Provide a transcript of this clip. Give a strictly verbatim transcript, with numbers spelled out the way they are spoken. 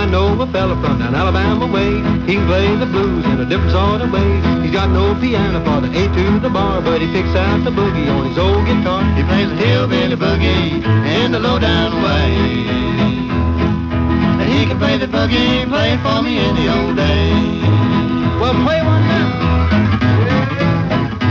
know a fella from down Alabama way. He can play the blues in a different sort of way. He's got no piano for the A to the bar, but he picks out the boogie on his old guitar. He plays the hillbilly boogie in the low-down way. He can play the boogie, play it for me in the old days. Well, play one now.